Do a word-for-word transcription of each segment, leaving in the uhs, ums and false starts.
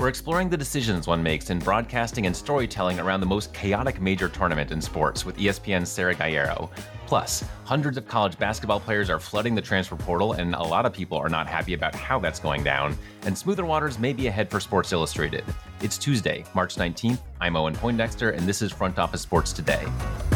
we're exploring the decisions one makes in broadcasting and storytelling around the most chaotic major tournament in sports with E S P N's Sarah Gallero. Plus, hundreds of college basketball players are flooding the transfer portal, and a lot of people are not happy about how that's going down, and smoother waters may be ahead for Sports Illustrated. It's Tuesday, March nineteenth. I'm Owen Poindexter, and this is Front Office Sports Today.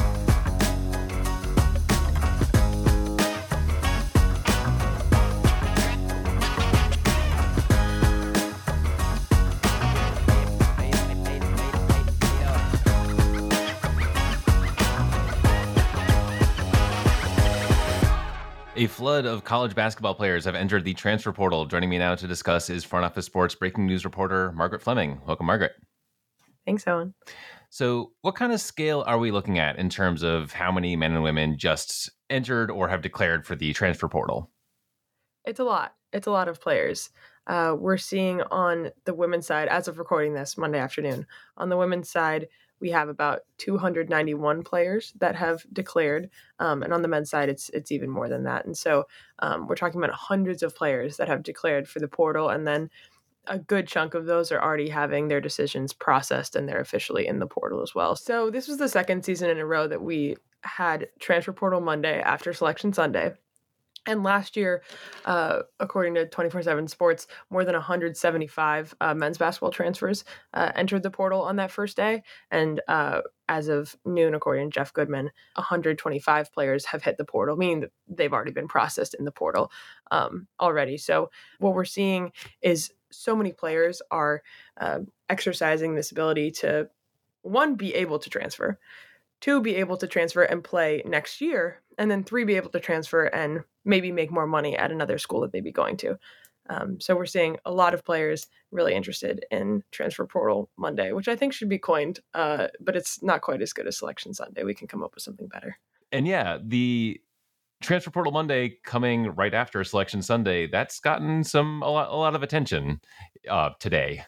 A flood of college basketball players have entered the transfer portal. Joining me now to discuss is Front Office Sports breaking news reporter Margaret Fleming. Welcome, Margaret. Thanks, Owen. So what kind of scale are we looking at in terms of how many men and women just entered or have declared for the transfer portal? It's a lot. It's a lot of players. Uh, we're seeing on the women's side, as of recording this Monday afternoon, on the women's side, we have about two hundred ninety-one players that have declared, um, and on the men's side, it's it's even more than that. And so um, we're talking about hundreds of players that have declared for the portal, and then a good chunk of those are already having their decisions processed, and they're officially in the portal as well. So this was the second season in a row that we had Transfer Portal Monday after Selection Sunday. And last year, uh, according to twenty-four seven Sports, more than one hundred seventy-five uh, men's basketball transfers uh, entered the portal on that first day. And uh, as of noon, according to Jeff Goodman, one hundred twenty-five players have hit the portal, meaning that they've already been processed in the portal um, already. So what we're seeing is so many players are uh, exercising this ability to, one, be able to transfer, two, be able to transfer and play next year, and then three, be able to transfer and maybe make more money at another school that they'd be going to. Um, so we're seeing a lot of players really interested in Transfer Portal Monday, which I think should be coined, uh, but it's not quite as good as Selection Sunday. We can come up with something better. And yeah, the Transfer Portal Monday coming right after Selection Sunday, that's gotten some a lot, a lot of attention uh, today.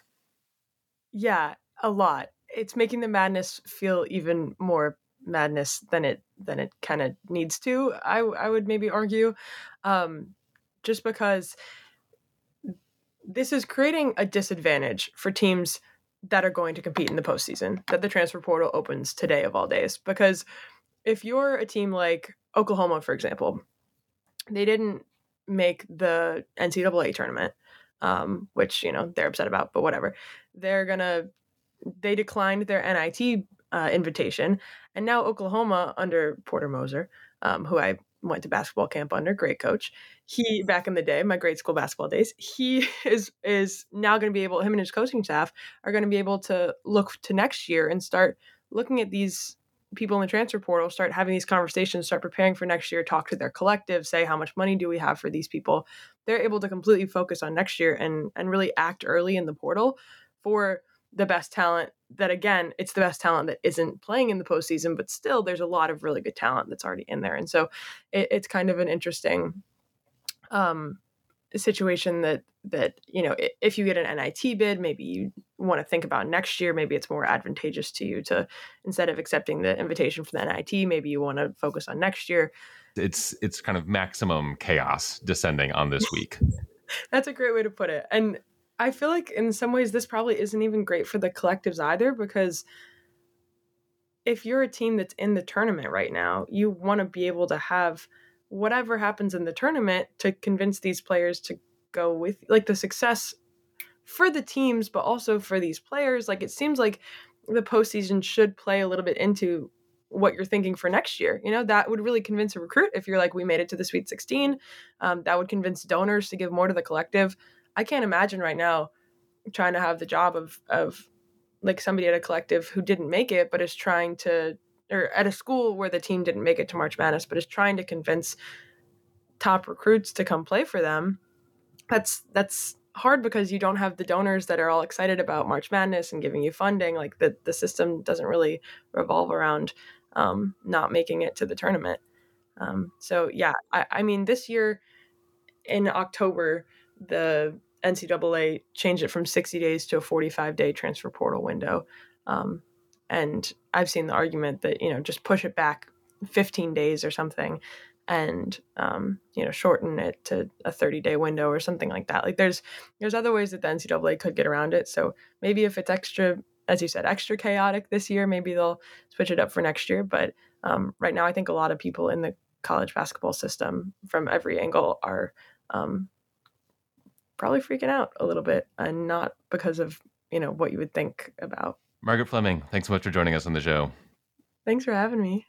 Yeah, a lot. It's making the madness feel even more madness than it than it kind of needs to. I I would maybe argue, um, just because this is creating a disadvantage for teams that are going to compete in the postseason. That the transfer portal opens today of all days, because if you're a team like Oklahoma, for example, they didn't make the N C double A tournament, um, which you know they're upset about, but whatever. They're gonna they declined their N I T uh, invitation, and now Oklahoma under Porter Moser, um, who I went to basketball camp under, great coach. He back in the day, my grade school basketball days, he is is now going to be able. Him and his coaching staff are going to be able to look to next year and start looking at these people in the transfer portal, start having these conversations, start preparing for next year, talk to their collective, say how much money do we have for these people. They're able to completely focus on next year and and really act early in the portal for the best talent that, again, it's the best talent that isn't playing in the postseason, but still there's a lot of really good talent that's already in there. And so it, it's kind of an interesting um, situation that, that, you know, if you get an N I T bid, maybe you want to think about next year, maybe it's more advantageous to you to, instead of accepting the invitation for the N I T, maybe you want to focus on next year. It's, it's kind of maximum chaos descending on this week. That's a great way to put it. And I feel like in some ways this probably isn't even great for the collectives either, because if you're a team that's in the tournament right now, you want to be able to have whatever happens in the tournament to convince these players to go with, like, the success for the teams, but also for these players. Like, it seems like the postseason should play a little bit into what you're thinking for next year. You know, that would really convince a recruit if you're like, we made it to the Sweet sixteen. Um, that would convince donors to give more to the collective. I can't imagine right now trying to have the job of, of like somebody at a collective who didn't make it, but is trying to, or at a school where the team didn't make it to March Madness, but is trying to convince top recruits to come play for them. That's, that's hard because you don't have the donors that are all excited about March Madness and giving you funding. Like the, the system doesn't really revolve around um, not making it to the tournament. Um, so yeah, I, I mean, this year in October, the N C double A changed it from sixty days to a forty-five day transfer portal window. Um, and I've seen the argument that, you know, just push it back fifteen days or something. and um, you know, shorten it to a thirty-day window or something like that. Like there's there's other ways that the N C double A could get around it. So maybe if it's extra, as you said, extra chaotic this year, maybe they'll switch it up for next year. But um, right now, I think a lot of people in the college basketball system from every angle are um, probably freaking out a little bit, and not because of, you know, what you would think about. Margaret Fleming, thanks so much for joining us on the show. Thanks for having me.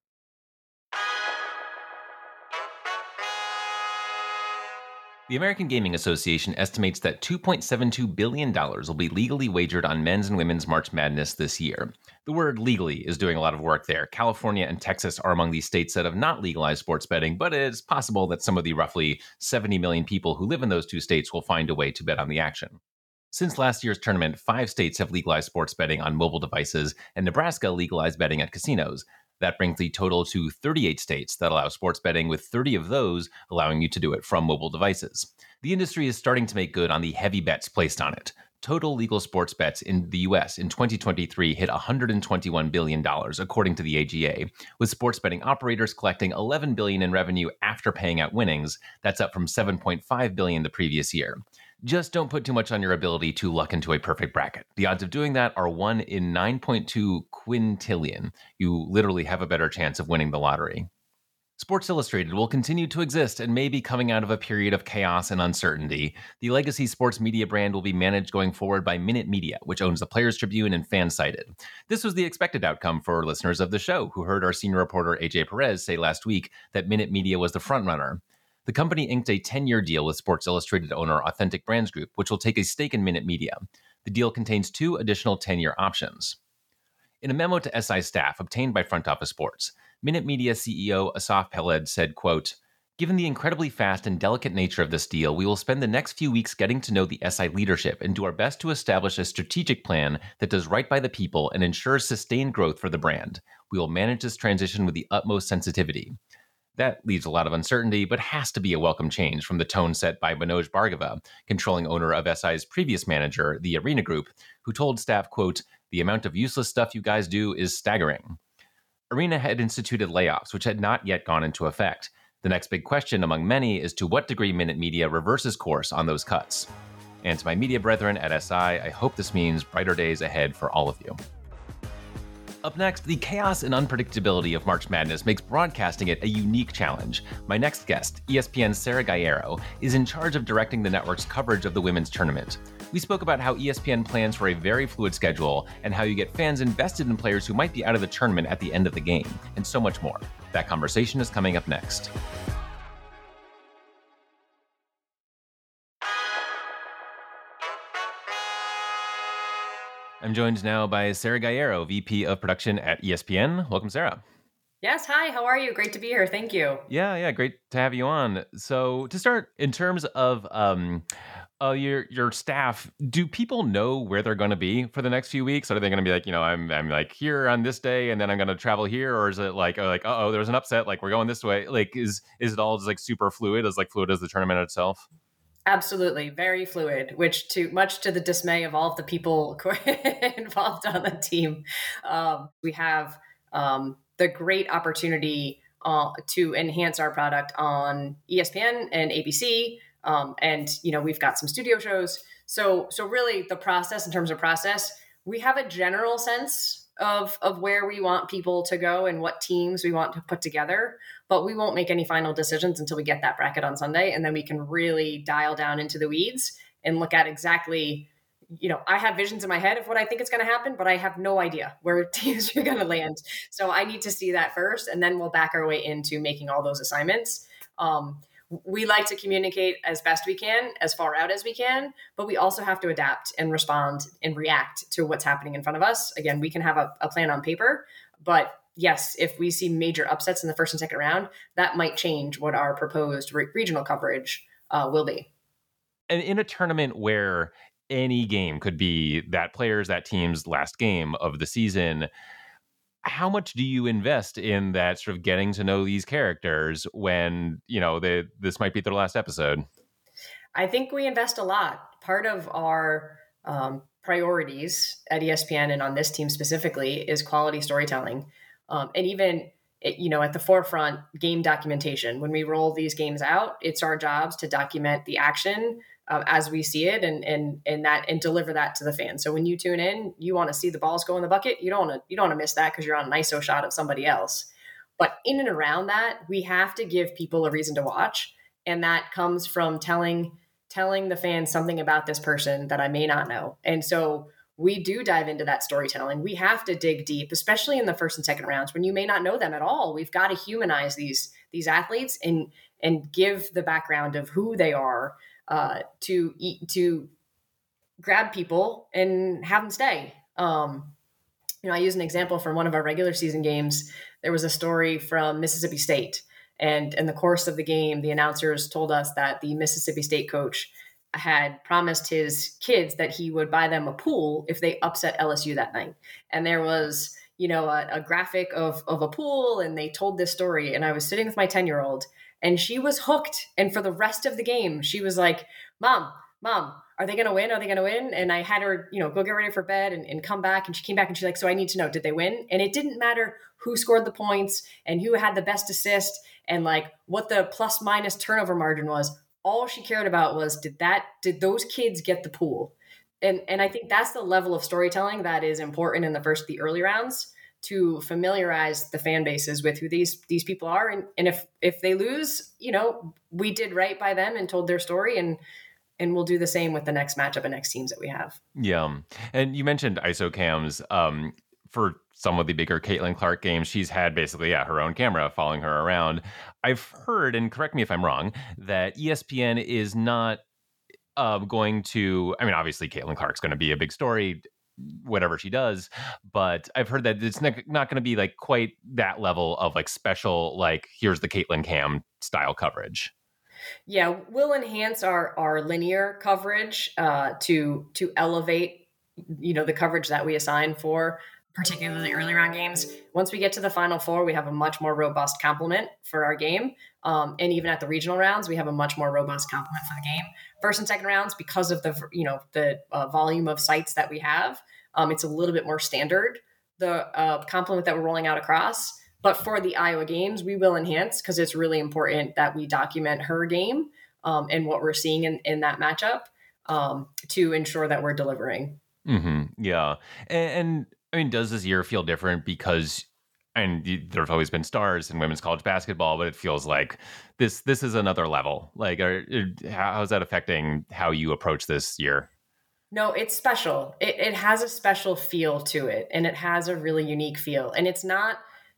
The American Gaming Association estimates that two point seven two billion dollars will be legally wagered on men's and women's March Madness this year. The word legally is doing a lot of work there. California and Texas are among these states that have not legalized sports betting, but it's possible that some of the roughly seventy million people who live in those two states will find a way to bet on the action. Since last year's tournament, five states have legalized sports betting on mobile devices, and Nebraska legalized betting at casinos. That brings the total to thirty-eight states that allow sports betting, with thirty of those allowing you to do it from mobile devices. The industry is starting to make good on the heavy bets placed on it. Total legal sports bets in the U S in twenty twenty-three hit one hundred twenty-one billion dollars, according to the A G A, with sports betting operators collecting eleven billion dollars in revenue after paying out winnings. That's up from seven point five billion dollars the previous year. Just don't put too much on your ability to luck into a perfect bracket. The odds of doing that are one in nine point two quintillion. You literally have a better chance of winning the lottery. Sports Illustrated will continue to exist and may be coming out of a period of chaos and uncertainty. The legacy sports media brand will be managed going forward by Minute Media, which owns the Players Tribune and Fansided. This was the expected outcome for listeners of the show, who heard our senior reporter A J Perez say last week that Minute Media was the frontrunner. The company inked a ten-year deal with Sports Illustrated owner Authentic Brands Group, which will take a stake in Minute Media. The deal contains two additional ten-year options. In a memo to S I staff obtained by Front Office Sports, Minute Media C E O Asaf Peled said, quote, "Given the incredibly fast and delicate nature of this deal, we will spend the next few weeks getting to know the S I leadership and do our best to establish a strategic plan that does right by the people and ensures sustained growth for the brand. We will manage this transition with the utmost sensitivity." That leaves a lot of uncertainty, but has to be a welcome change from the tone set by Manoj Bhargava, controlling owner of S I's previous manager, the Arena Group, who told staff, quote, "The amount of useless stuff you guys do is staggering." Arena had instituted layoffs, which had not yet gone into effect. The next big question among many is to what degree Minute Media reverses course on those cuts. And to my media brethren at S I, I hope this means brighter days ahead for all of you. Up next, the chaos and unpredictability of March Madness makes broadcasting it a unique challenge. My next guest, E S P N's Sarah Guerriero, is in charge of directing the network's coverage of the women's tournament. We spoke about how E S P N plans for a very fluid schedule and how you get fans invested in players who might be out of the tournament at the end of the game, and so much more. That conversation is coming up next. I'm joined now by Sarah Guerriero, V P of Production at E S P N. Welcome, Sarah. Yes, hi, how are you? Great to be here. Thank you. Yeah, yeah, great to have you on. So to start, in terms of um, uh, your your staff, do people know where they're going to be for the next few weeks? Are they going to be like, you know, I'm I'm like here on this day, and then I'm going to travel here, or is it like, oh, like, uh oh, there's an upset, like we're going this way? Like, is is it all just like super fluid, as like fluid as the tournament itself? Absolutely, very fluid, which to much to the dismay of all of the people involved on the team. Um, we have um, the great opportunity uh, to enhance our product on E S P N and A B C, um, and you know we've got some studio shows. So, so really, the process in terms of process, we have a general sense of of where we want people to go and what teams we want to put together, but we won't make any final decisions until we get that bracket on Sunday, and then we can really dial down into the weeds and look at exactly, you know, I have visions in my head of what I think is going to happen, but I have no idea where teams are going to land. So I need to see that first, and then we'll back our way into making all those assignments. Um, we like to communicate as best we can, as far out as we can, but we also have to adapt and respond and react to what's happening in front of us. Again, we can have a, a plan on paper, but yes, if we see major upsets in the first and second round, that might change what our proposed re- regional coverage uh, will be. And in a tournament where any game could be that player's, that team's last game of the season, how much do you invest in that sort of getting to know these characters when, you know, they, this might be their last episode? I think we invest a lot. Part of our um, priorities at E S P N and on this team specifically is quality storytelling. Um, and even it, you know, at the forefront, game documentation. When we roll these games out, it's our jobs to document the action uh, as we see it, and and and that and deliver that to the fans. So when you tune in, you want to see the balls go in the bucket. You don't want to you don't want to miss that because you're on an I S O shot of somebody else. But in and around that, we have to give people a reason to watch, and that comes from telling telling the fans something about this person that I may not know. And so we do dive into that storytelling. We have to dig deep, especially in the first and second rounds when you may not know them at all. We've got to humanize these these athletes and and give the background of who they are uh, to to grab people and have them stay. Um, you know, I use an example from one of our regular season games. There was a story from Mississippi State, and in the course of the game, the announcers told us that the Mississippi State coach had promised his kids that he would buy them a pool if they upset L S U that night. And there was, you know, a, a graphic of, of a pool, and they told this story. And I was sitting with my ten year old, and she was hooked. And for the rest of the game, she was like, mom, mom, are they going to win? Are they going to win? And I had her, you know, go get ready for bed and, and come back. And she came back and she's like, so I need to know, did they win? And it didn't matter who scored the points and who had the best assist and like what the plus minus turnover margin was. All she cared about was, did that, did those kids get the pool? And and I think that's the level of storytelling that is important in the first, the early rounds, to familiarize the fan bases with who these these people are. And, and if if they lose, you know, we did right by them and told their story, and and we'll do the same with the next matchup and next teams that we have. Yeah. And you mentioned I S O cams. Um, for some of the bigger Caitlin Clark games, she's had basically, yeah, her own camera following her around. I've heard, and correct me if I'm wrong, that E S P N is not uh, going to, I mean, obviously Caitlin Clark's going to be a big story, whatever she does, but I've heard that it's not, not going to be like quite that level of like special, like here's the Caitlin cam style coverage. Yeah, we'll enhance our our linear coverage uh, to to elevate, you know, the coverage that we assign for particularly early round games. Once we get to the Final Four, we have a much more robust complement for our game. Um, and even at the regional rounds, we have a much more robust complement for the game. First and second rounds, because of the, you know, the uh, volume of sites that we have, um, it's a little bit more standard, the uh, complement that we're rolling out across. But for the Iowa games, we will enhance because it's really important that we document her game um, and what we're seeing in, in that matchup um, to ensure that we're delivering. Mm-hmm. Yeah. And, and I mean, does this year feel different because, and you, there's always been stars in women's college basketball, but it feels like this this is another level. Like, are, how is that affecting how you approach this year? No, it's special. It, it has a special feel to it, and it has a really unique feel. And it's not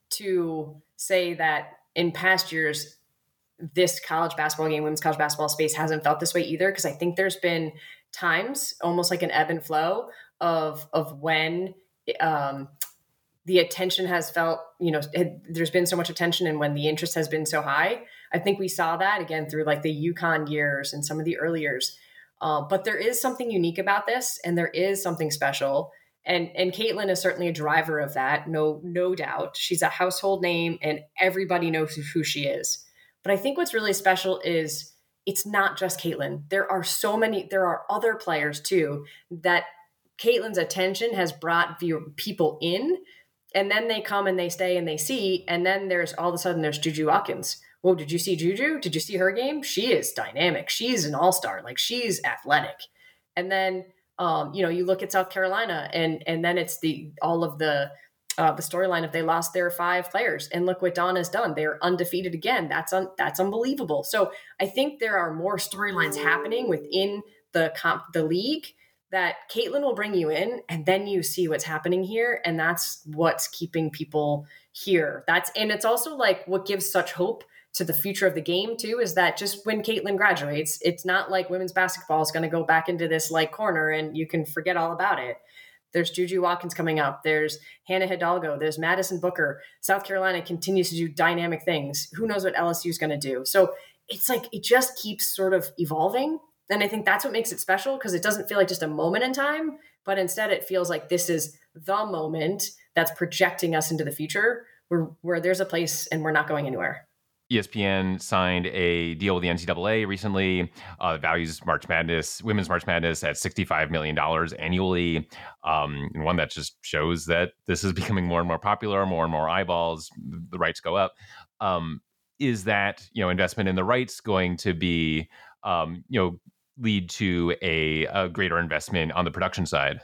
to say that in past years, this college basketball game, women's college basketball space hasn't felt this way either, because I think there's been times, almost like an ebb and flow of of when um, the attention has felt, you know, it, there's been so much attention, and when the interest has been so high. I think we saw that again through like the UConn years and some of the early years. Uh, but there is something unique about this, and there is something special. And and Caitlin is certainly a driver of that, no no doubt. She's a household name, and everybody knows who she is. But I think what's really special is it's not just Caitlin. There are so many, there are other players too, that Caitlin's attention has brought view, people in, and then they come and they stay and they see, and then there's all of a sudden there's Juju Watkins. Whoa, did you see Juju? Did you see her game? She is dynamic. She's an all-star. Like, she's athletic. And then, um, you know, you look at South Carolina, and and then it's the all of the uh, the storyline if they lost their five players. And look what Dawn has done. They're undefeated again. That's un- that's unbelievable. So I think there are more storylines happening within the comp- the league that Caitlin will bring you in, and then you see what's happening here. And that's what's keeping people here. That's and it's also like what gives such hope to the future of the game too, is that just when Caitlin graduates, it's not like women's basketball is going to go back into this like corner and you can forget all about it. There's Juju Watkins coming up. There's Hannah Hidalgo. There's Madison Booker. South Carolina continues to do dynamic things. Who knows what L S U is going to do? So it's like, it just keeps sort of evolving. And I think that's what makes it special, because it doesn't feel like just a moment in time, but instead it feels like this is the moment that's projecting us into the future where, where there's a place and we're not going anywhere. E S P N signed a deal with the N C double A recently. Uh, values March Madness, Women's March Madness at sixty-five million dollars annually. Um, and one that just shows that this is becoming more and more popular, more and more eyeballs, the rights go up. Um, is that, you know, investment in the rights going to be, um, you know, lead to a, a greater investment on the production side?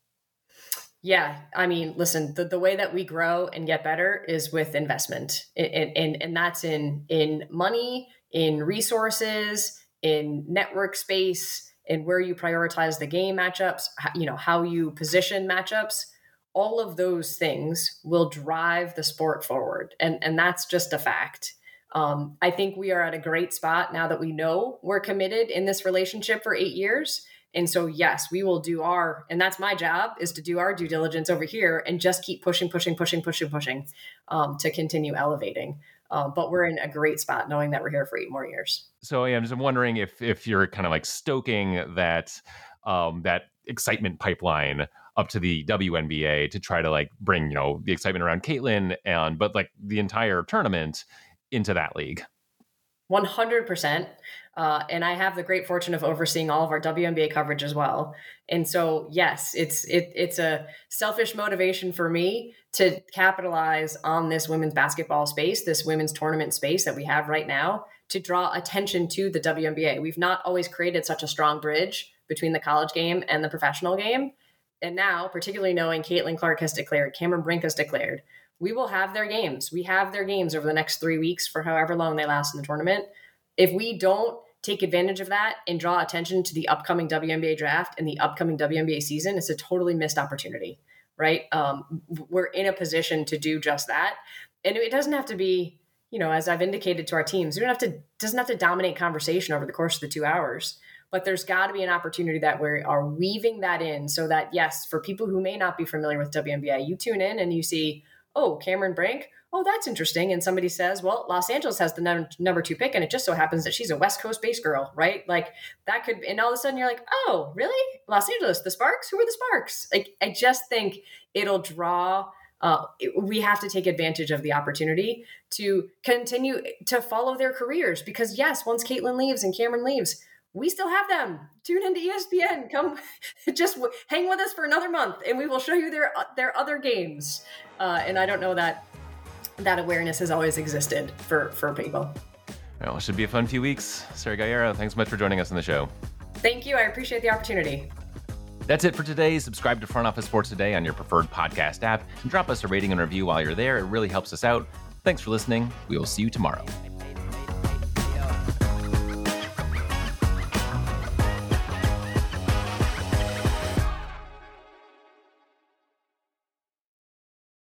Yeah, I mean, listen, the, the way that we grow and get better is with investment. And, and, and that's in, in money, in resources, in network space, in where you prioritize the game matchups, you know, how you position matchups. All of those things will drive the sport forward. And, and that's just a fact. Um, I think we are at a great spot now that we know we're committed in this relationship for eight years. And so, yes, we will do our, and that's my job, is to do our due diligence over here and just keep pushing, pushing, pushing, pushing, pushing um, to continue elevating. Uh, but we're in a great spot knowing that we're here for eight more years. So yeah, I'm just wondering if if you're kind of like stoking that um, that excitement pipeline up to the W N B A to try to like bring, you know, the excitement around Caitlin and but like the entire tournament into that league. one hundred percent. Uh, and I have the great fortune of overseeing all of our W N B A coverage as well. And so, yes, it's it, it's a selfish motivation for me to capitalize on this women's basketball space, this women's tournament space that we have right now, to draw attention to the W N B A. We've not always created such a strong bridge between the college game and the professional game. And now, particularly knowing Caitlin Clark has declared, Cameron Brink has declared, we will have their games. We have their games over the next three weeks for however long they last in the tournament. If we don't take advantage of that and draw attention to the upcoming W N B A draft and the upcoming W N B A season, it's a totally missed opportunity, right? Um, we're in a position to do just that. And it doesn't have to be, you know, as I've indicated to our teams, we don't have to, doesn't have to dominate conversation over the course of the two hours, but there's got to be an opportunity that we are weaving that in so that, yes, for people who may not be familiar with W N B A, you tune in and you see, oh, Cameron Brink, oh, that's interesting. And somebody says, well, Los Angeles has the number, number two pick, and it just so happens that she's a West Coast based girl, right? Like that could, and all of a sudden you're like, oh, really? Los Angeles, the Sparks? Who are the Sparks? Like, I just think it'll draw, uh, it, we have to take advantage of the opportunity to continue to follow their careers because yes, once Caitlin leaves and Cameron leaves, we still have them. Tune into E S P N. Come, just w- hang with us for another month, and we will show you their their other games. Uh, and I don't know that that awareness has always existed for for people. Well, it should be a fun few weeks. Sarah Gallero, thanks so much for joining us on the show. Thank you. I appreciate the opportunity. That's it for today. Subscribe to Front Office Sports Today on your preferred podcast app and drop us a rating and review while you're there. It really helps us out. Thanks for listening. We will see you tomorrow.